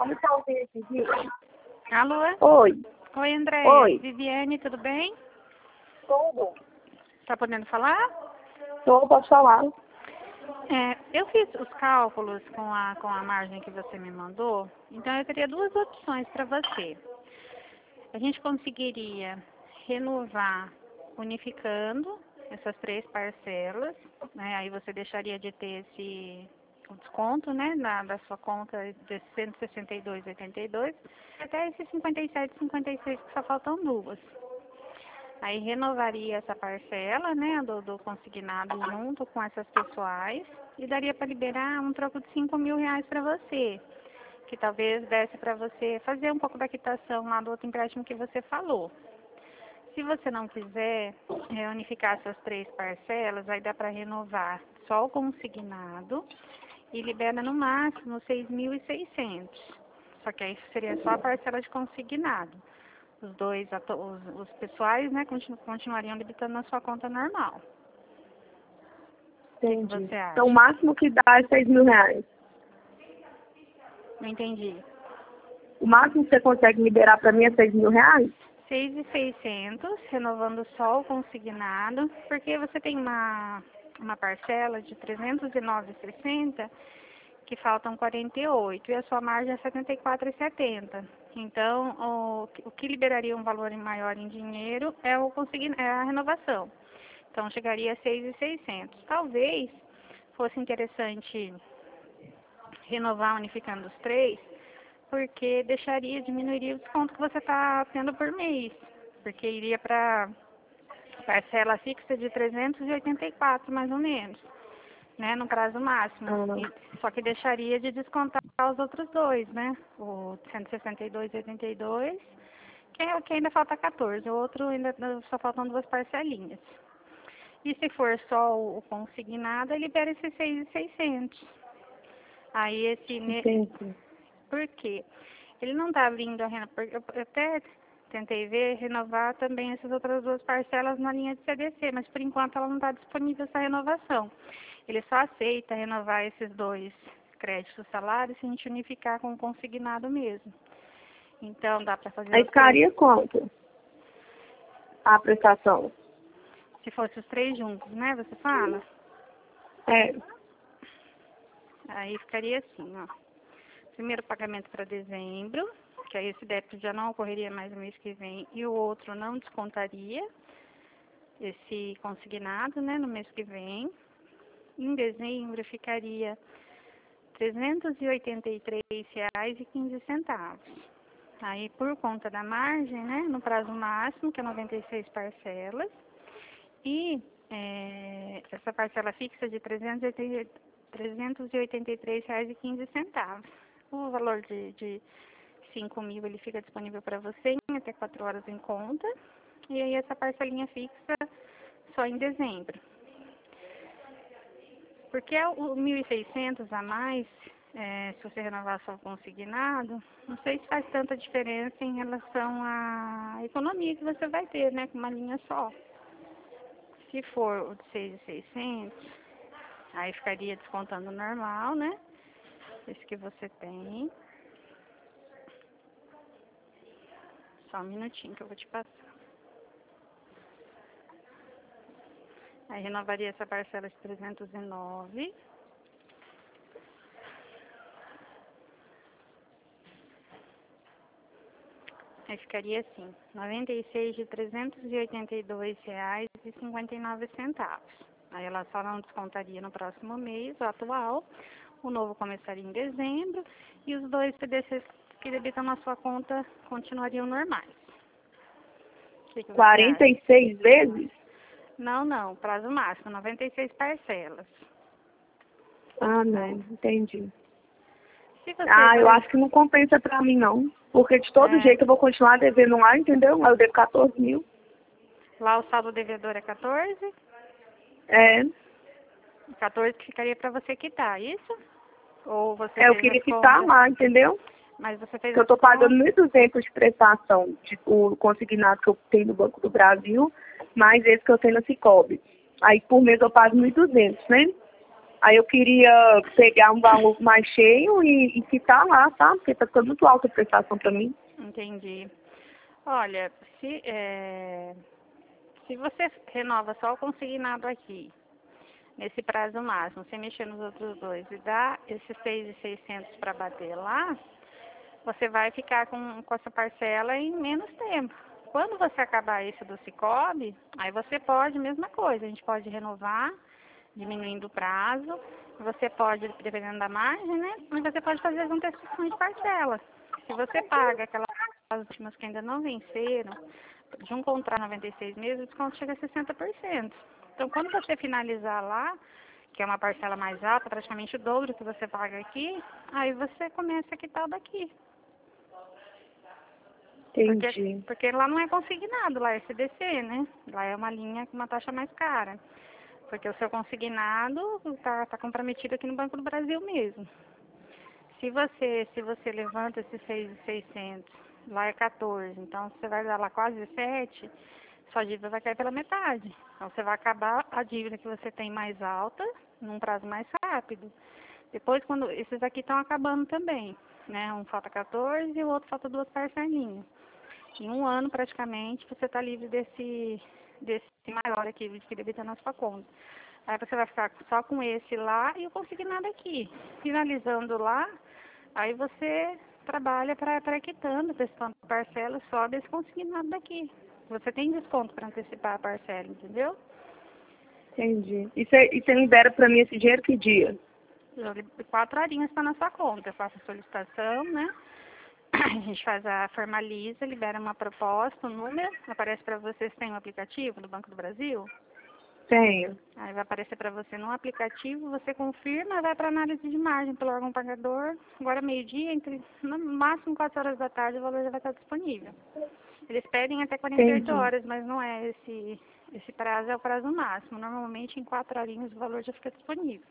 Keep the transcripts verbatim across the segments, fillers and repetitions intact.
Alô? Oi. Oi, André. Oi. Viviane, tudo bem? Tudo. Tá podendo falar? Tô, posso falar. É, eu fiz os cálculos com a, com a margem que você me mandou, então eu teria duas opções para você. A gente conseguiria renovar unificando essas três parcelas, né? Aí você deixaria de ter esse o desconto, né, na, da sua conta de cento e sessenta e dois reais e oitenta e dois até esses cinquenta e sete reais e cinquenta e seis que só faltam duas. Aí renovaria essa parcela, né, do, do consignado junto com essas pessoais e daria para liberar um troco de cinco mil reais para você, que talvez desse para você fazer um pouco da quitação lá do outro empréstimo que você falou. Se você não quiser reunificar essas três parcelas, aí dá para renovar só o consignado e libera no máximo seis mil e seiscentos. Só que aí seria só a parcela de consignado. Os dois, os, os pessoais, né, continu, continuariam debitando na sua conta normal. Entendi. O que você acha? Então o máximo que dá é seis mil reais. Não entendi. O máximo que você consegue liberar para mim é seis mil reais? seis mil e seiscentos, renovando só o consignado, porque você tem uma, uma parcela de trezentos e nove reais e sessenta centavos que faltam quarenta e oito e a sua margem é setenta e quatro reais e setenta centavos. Então, o, o que liberaria um valor maior em dinheiro é, o consigna, é a renovação. Então, chegaria a seis mil e seiscentos. Talvez fosse interessante renovar unificando os três, porque deixaria, diminuiria o desconto que você está tendo por mês, porque iria para parcela fixa de trezentos e oitenta e quatro, mais ou menos, né, no prazo máximo. Ah. E, só que deixaria de descontar os outros dois, né, o cento e sessenta e dois reais e oitenta e dois, que é o que ainda falta quatorze, o outro ainda só faltam duas parcelinhas. E se for só o consignado, ele libera esses seis mil e seiscentos. Aí esse... Entendi. Por quê? Ele não está vindo a renovar, eu até tentei ver, renovar também essas outras duas parcelas na linha de C D C, mas por enquanto ela não está disponível essa renovação. Ele só aceita renovar esses dois créditos salários se a gente unificar com o consignado mesmo. Então dá para fazer... Aí ficaria quanto a prestação? Se fosse os três juntos, né, você fala? É. Aí ficaria assim, ó. Primeiro pagamento para dezembro, que aí esse débito já não ocorreria mais no mês que vem, e o outro não descontaria esse consignado, né, no mês que vem. Em dezembro ficaria trezentos e oitenta e três reais e quinze centavos. Aí por conta da margem, né, no prazo máximo, que é noventa e seis parcelas, e é, essa parcela fixa de trezentos e oitenta e três reais e quinze centavos. O valor de, de cinco mil ele fica disponível para você em até quatro horas em conta. E aí essa parcelinha fixa só em dezembro. Porque o mil e seiscentos a mais, é, se você renovar só o consignado, não sei se faz tanta diferença em relação à economia que você vai ter, né, com uma linha só. Se for o de seis mil e seiscentos, aí ficaria descontando normal, né? Esse que você tem. Só um minutinho que eu vou te passar. Aí renovaria essa parcela de trezentos e nove. Aí ficaria assim, noventa e seis de trezentos e oitenta e dois reais e cinquenta e nove centavos. Aí ela só não descontaria no próximo mês, o atual. O novo começaria em dezembro e os dois C D Cs que debitam na sua conta continuariam normais. Que que quarenta e seis vezes? Não, não, prazo máximo, noventa e seis parcelas. Ah, não, entendi. Se você Ah, eu for... acho que não compensa pra mim, não. Porque de todo É. jeito eu vou continuar devendo lá, entendeu? Lá eu devo quatorze mil. Lá o saldo devedor é quatorze? É. quatorze que ficaria para você quitar, isso? Ou você É, eu fez queria as quitar contas? lá, entendeu? Mas você fez Eu as tô pagando contas? mil e duzentos de prestação, tipo, o consignado que eu tenho no Banco do Brasil, mais esse que eu tenho na Cicobi. Aí por mês eu pago mil e duzentos, né? Aí eu queria pegar um valor mais cheio e, e quitar lá, tá? Porque tá ficando muito alta a prestação pra mim. Entendi. Olha, se, é, se você renova só o consignado aqui, nesse prazo máximo, sem mexer nos outros dois, e dá esses seis mil e seiscentos para bater lá, você vai ficar com, com essa parcela em menos tempo. Quando você acabar esse do Cicobi, aí você pode, mesma coisa, a gente pode renovar, diminuindo o prazo, você pode, dependendo da margem, né? E você pode fazer as antecipações de parcela. Se você paga aquelas últimas que ainda não venceram, de um contrato noventa e seis meses, o desconto chega a sessenta por cento. Então, quando você finalizar lá, que é uma parcela mais alta, praticamente o dobro que você paga aqui, aí você começa a quitar daqui. Porque, Entendi. porque lá não é consignado, lá é C D C, né? Lá é uma linha com uma taxa mais cara. Porque o seu consignado está tá comprometido aqui no Banco do Brasil mesmo. Se você, se você levanta esses seis mil e seiscentos, lá é quatorze, então você vai dar lá quase sete, sua dívida vai cair pela metade. Então você vai acabar a dívida que você tem mais alta, num prazo mais rápido. Depois, quando esses aqui estão acabando também, né? Um falta quatorze e o outro falta duas parcelinhas. Em um ano, praticamente, você está livre desse, desse maior aqui, que debita na sua conta. Aí você vai ficar só com esse lá e o consignado aqui. Finalizando lá, aí você trabalha para quitando, antecipando a parcela só desse consignado daqui. Você tem desconto para antecipar a parcela, entendeu? Entendi. E você e você libera pra mim esse dinheiro que dia? Eu li- Quatro horinhas está na sua conta. Eu faço a solicitação, né? A gente faz a formaliza, libera uma proposta, um número, aparece para você se tem um aplicativo do Banco do Brasil. Tenho. Aí vai aparecer para você no aplicativo, você confirma, vai para análise de margem pelo órgão pagador. Agora meio-dia, entre no máximo quatro horas da tarde, o valor já vai estar disponível. Eles pedem até quarenta e oito Entendi. horas, mas não é esse, esse prazo, é o prazo máximo. Normalmente em quatro horinhas o valor já fica disponível.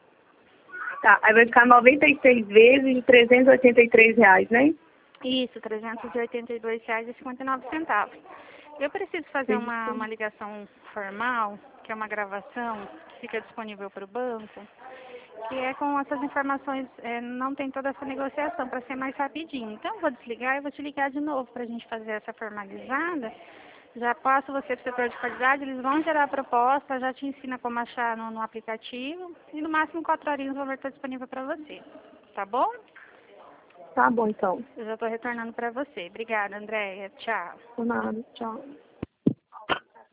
Tá, aí vai ficar noventa e seis vezes de trezentos e oitenta e três reais, né? Isso, trezentos e oitenta e dois reais e cinquenta e nove centavos. Eu preciso fazer uma, uma ligação formal, que é uma gravação, que fica disponível para o banco, que é com essas informações, é, não tem toda essa negociação, para ser mais rapidinho. Então, eu vou desligar e vou te ligar de novo para a gente fazer essa formalizada. Já passo você para o setor de qualidade, eles vão gerar a proposta, já te ensina como achar no, no aplicativo, e no máximo quatro horinhas o valor está disponível para você. Tá bom? Tá bom, então. Eu já estou retornando para você. Obrigada, Andréia. Tchau. Por nada. Tchau.